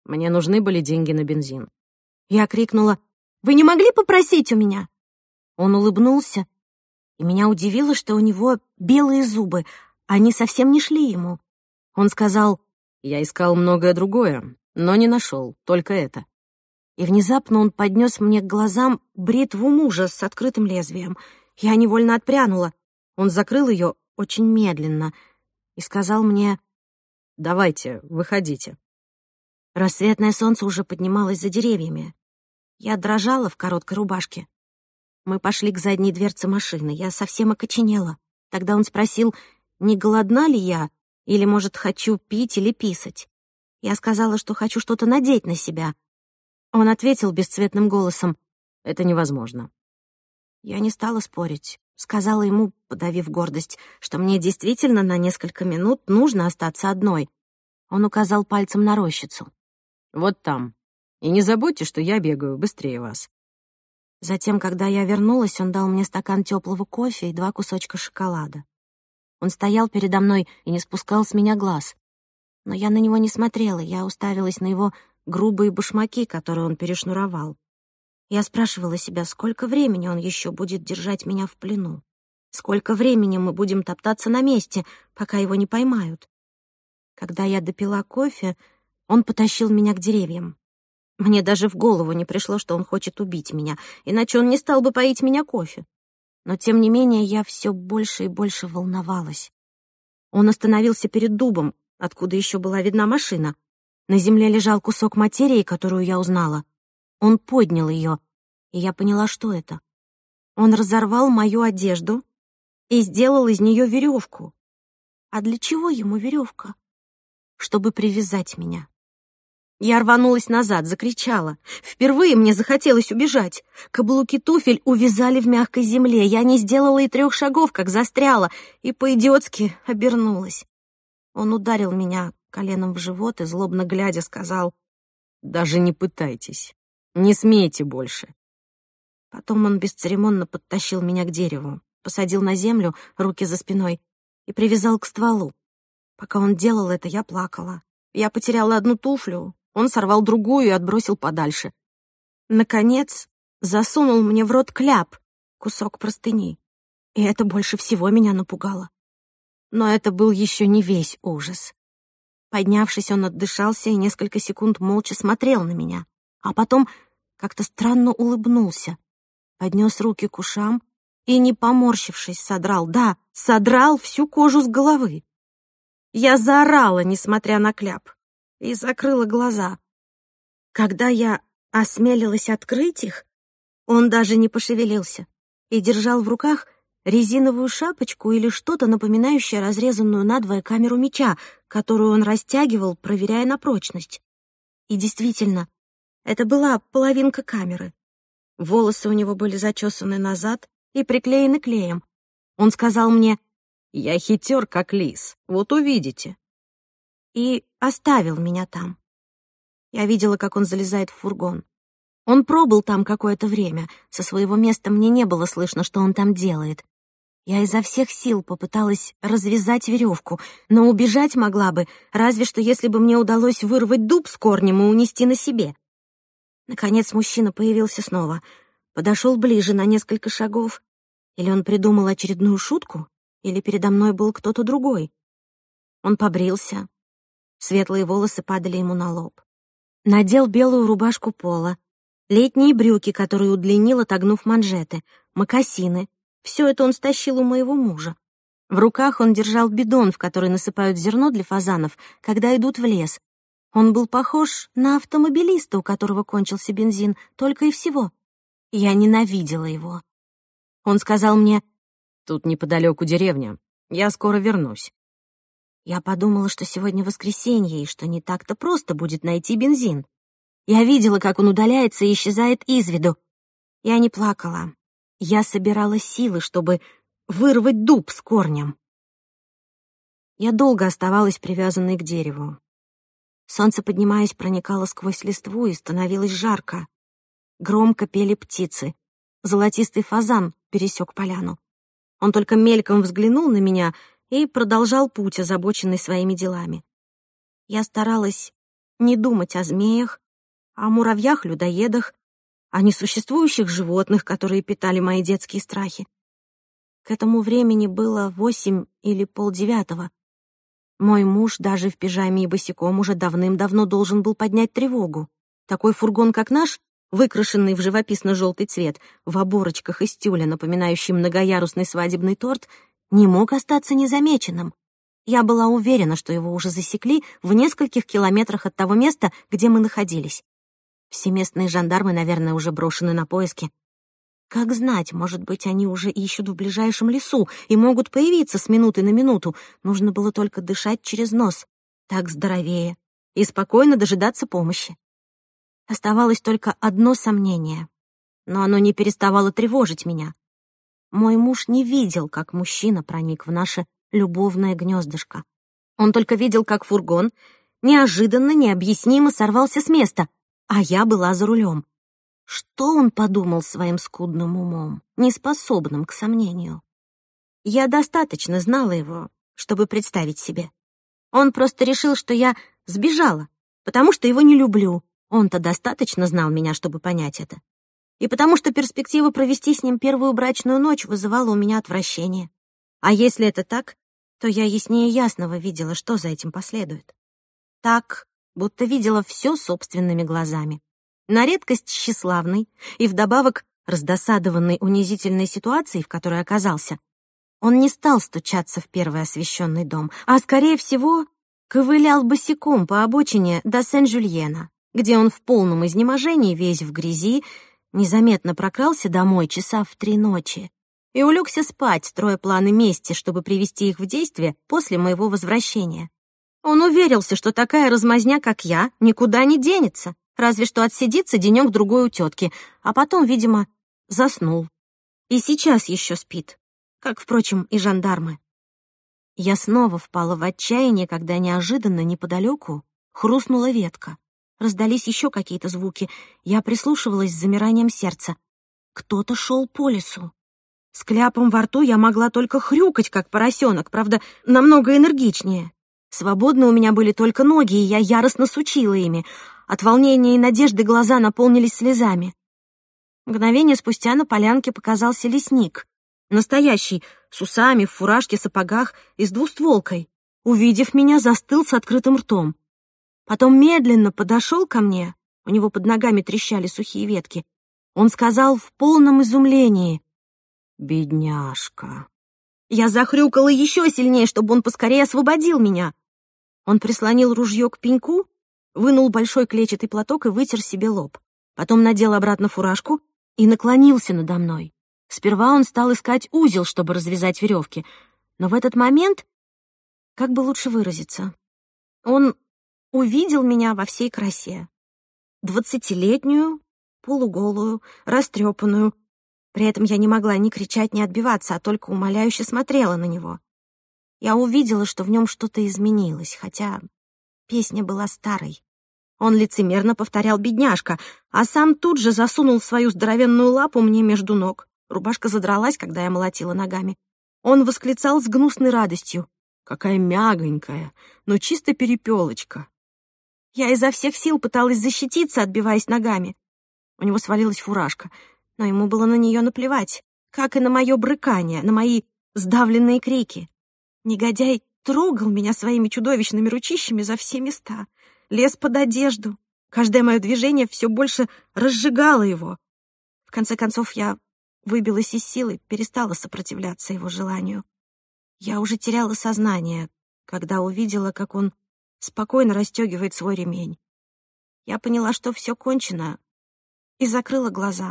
Мне нужны были деньги на бензин. Я крикнула: «Вы не могли попросить у меня?» Он улыбнулся, и меня удивило, что у него белые зубы, они совсем не шли ему. Он сказал: Я искал многое другое, но не нашел, только это. И внезапно он поднес мне к глазам бритву мужа с открытым лезвием. Я невольно отпрянула. Он закрыл ее очень медленно и сказал мне: «Давайте, выходите». Рассветное солнце уже поднималось за деревьями. Я дрожала в короткой рубашке. Мы пошли к задней дверце машины. Я совсем окоченела. Тогда он спросил, не голодна ли я, или, может, хочу пить или писать. Я сказала, что хочу что-то надеть на себя. Он ответил бесцветным голосом: «Это невозможно». Я не стала спорить. Сказала ему, подавив гордость, что мне действительно на несколько минут нужно остаться одной. Он указал пальцем на рощицу. «Вот там. И не забудьте, что я бегаю быстрее вас». Затем, когда я вернулась, он дал мне стакан теплого кофе и 2 кусочка шоколада. Он стоял передо мной и не спускал с меня глаз. Но я на него не смотрела, я уставилась на его грубые башмаки, которые он перешнуровал. Я спрашивала себя, сколько времени он еще будет держать меня в плену. Сколько времени мы будем топтаться на месте, пока его не поймают. Когда я допила кофе, он потащил меня к деревьям. Мне даже в голову не пришло, что он хочет убить меня, иначе он не стал бы поить меня кофе. Но, тем не менее, я все больше и больше волновалась. Он остановился перед дубом, откуда еще была видна машина. На земле лежал кусок материи, которую я узнала. Он поднял ее, и я поняла, что это. Он разорвал мою одежду и сделал из нее веревку. А для чего ему веревка? Чтобы привязать меня. Я рванулась назад, закричала. Впервые мне захотелось убежать. Каблуки туфель увязали в мягкой земле. Я не сделала и 3 шагов, как застряла, и по-идиотски обернулась. Он ударил меня коленом в живот и, злобно глядя, сказал: «Даже не пытайтесь. Не смейте больше». Потом он бесцеремонно подтащил меня к дереву, посадил на землю, руки за спиной, и привязал к стволу. Пока он делал это, я плакала. Я потеряла 1 туфлю, он сорвал другую и отбросил подальше. Наконец, засунул мне в рот кляп, кусок простыни. И это больше всего меня напугало. Но это был еще не весь ужас. Поднявшись, он отдышался и несколько секунд молча смотрел на меня, а потом как-то странно улыбнулся, поднес руки к ушам и, не поморщившись, содрал всю кожу с головы. Я заорала, несмотря на кляп, и закрыла глаза. Когда я осмелилась открыть их, он даже не пошевелился и держал в руках резиновую шапочку или что-то напоминающее разрезанную надвое камеру меча, которую он растягивал, проверяя на прочность. И действительно, это была половинка камеры. Волосы у него были зачесаны назад и приклеены клеем. Он сказал мне: «Я хитер, как лис, вот увидите». И оставил меня там. Я видела, как он залезает в фургон. Он пробыл там какое-то время. Со своего места мне не было слышно, что он там делает. Я изо всех сил попыталась развязать веревку, но убежать могла бы, разве что если бы мне удалось вырвать дуб с корнем и унести на себе. Наконец мужчина появился снова. Подошел ближе на несколько шагов. Или он придумал очередную шутку, или передо мной был кто-то другой. Он побрился. Светлые волосы падали ему на лоб. Надел белую рубашку пола, летние брюки, которые удлинил, отогнув манжеты, мокасины. Все это он стащил у моего мужа. В руках он держал бидон, в который насыпают зерно для фазанов, когда идут в лес. Он был похож на автомобилиста, у которого кончился бензин, только и всего. Я ненавидела его. Он сказал мне: «Тут неподалеку деревня. Я скоро вернусь». Я подумала, что сегодня воскресенье, и что не так-то просто будет найти бензин. Я видела, как он удаляется и исчезает из виду. Я не плакала. Я собирала силы, чтобы вырвать дуб с корнем. Я долго оставалась привязанной к дереву. Солнце, поднимаясь, проникало сквозь листву, и становилось жарко. Громко пели птицы. Золотистый фазан пересек поляну. Он только мельком взглянул на меня и продолжал путь, озабоченный своими делами. Я старалась не думать о змеях, о муравьях-людоедах, о несуществующих животных, которые питали мои детские страхи. К этому времени было 8 или 8:30. Мой муж даже в пижаме и босиком уже давным-давно должен был поднять тревогу. Такой фургон, как наш, выкрашенный в живописно-желтый цвет, в оборочках из тюля, напоминающий многоярусный свадебный торт, не мог остаться незамеченным. Я была уверена, что его уже засекли в нескольких километрах от того места, где мы находились. Все местные жандармы, наверное, уже брошены на поиски. Как знать, может быть, они уже ищут в ближайшем лесу и могут появиться с минуты на минуту. Нужно было только дышать через нос, так здоровее, и спокойно дожидаться помощи. Оставалось только одно сомнение, но оно не переставало тревожить меня. Мой муж не видел, как мужчина проник в наше любовное гнездышко. Он только видел, как фургон неожиданно, необъяснимо сорвался с места, а я была за рулем. Что он подумал своим скудным умом, неспособным к сомнению? Я достаточно знала его, чтобы представить себе. Он просто решил, что я сбежала, потому что его не люблю. Он-то достаточно знал меня, чтобы понять это. И потому что перспектива провести с ним первую брачную ночь вызывала у меня отвращение. А если это так, то я яснее ясного видела, что за этим последует. Так, будто видела все собственными глазами. На редкость тщеславный и вдобавок раздосадованный унизительной ситуацией, в которой оказался, он не стал стучаться в первый освещенный дом, а, скорее всего, ковылял босиком по обочине до Сен-Жюльена, где он в полном изнеможении, весь в грязи, незаметно прокрался домой часа в 3 ночи и улегся спать, строя планы мести, чтобы привести их в действие после моего возвращения. Он уверился, что такая размазня, как я, никуда не денется, разве что отсидится денёк-другой у тётки, а потом, видимо, заснул. И сейчас ещё спит, как, впрочем, и жандармы. Я снова впала в отчаяние, когда неожиданно неподалёку хрустнула ветка. Раздались ещё какие-то звуки. Я прислушивалась с замиранием сердца. Кто-то шёл по лесу. С кляпом во рту я могла только хрюкать, как поросёнок, правда, намного энергичнее. Свободны у меня были только ноги, и я яростно сучила ими. От волнения и надежды глаза наполнились слезами. Мгновение спустя на полянке показался лесник. Настоящий, с усами, в фуражке, сапогах и с двустволкой. Увидев меня, застыл с открытым ртом. Потом медленно подошел ко мне, у него под ногами трещали сухие ветки. Он сказал в полном изумлении: «Бедняжка». Я захрюкала еще сильнее, чтобы он поскорее освободил меня. Он прислонил ружье к пеньку, вынул большой клетчатый платок и вытер себе лоб. Потом надел обратно фуражку и наклонился надо мной. Сперва он стал искать узел, чтобы развязать веревки, но в этот момент, как бы лучше выразиться, он увидел меня во всей красе. 20-летнюю, полуголую, растрепанную. При этом я не могла ни кричать, ни отбиваться, а только умоляюще смотрела на него. Я увидела, что в нем что-то изменилось, хотя песня была старой. Он лицемерно повторял «бедняжка», а сам тут же засунул свою здоровенную лапу мне между ног. Рубашка задралась, когда я молотила ногами. Он восклицал с гнусной радостью: «Какая мягонькая, но чисто перепелочка». Я изо всех сил пыталась защититься, отбиваясь ногами. У него свалилась фуражка, но ему было на нее наплевать, как и на мое брыкание, на мои сдавленные крики. Негодяй трогал меня своими чудовищными ручищами за все места, лез под одежду. Каждое мое движение все больше разжигало его. В конце концов, я выбилась из сил и перестала сопротивляться его желанию. Я уже теряла сознание, когда увидела, как он спокойно расстегивает свой ремень. Я поняла, что все кончено, и закрыла глаза.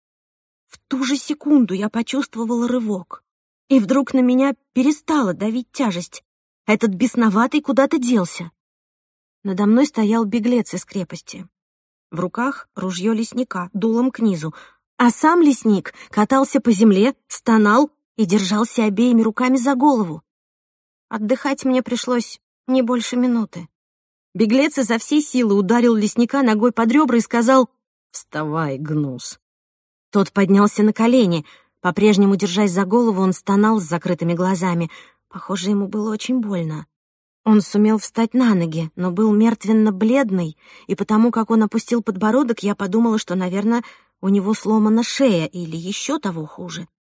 В ту же секунду я почувствовала рывок, и вдруг на меня перестала давить тяжесть. Этот бесноватый куда-то делся. Надо мной стоял беглец из крепости. В руках ружье лесника, дулом к низу, а сам лесник катался по земле, стонал и держался обеими руками за голову. Отдыхать мне пришлось не больше минуты. Беглец изо всей силы ударил лесника ногой под ребра и сказал: «Вставай, гнус». Тот поднялся на колени. По-прежнему, держась за голову, он стонал с закрытыми глазами. Похоже, ему было очень больно. Он сумел встать на ноги, но был мертвенно-бледный, и потому как он опустил подбородок, я подумала, что, наверное, у него сломана шея или еще того хуже.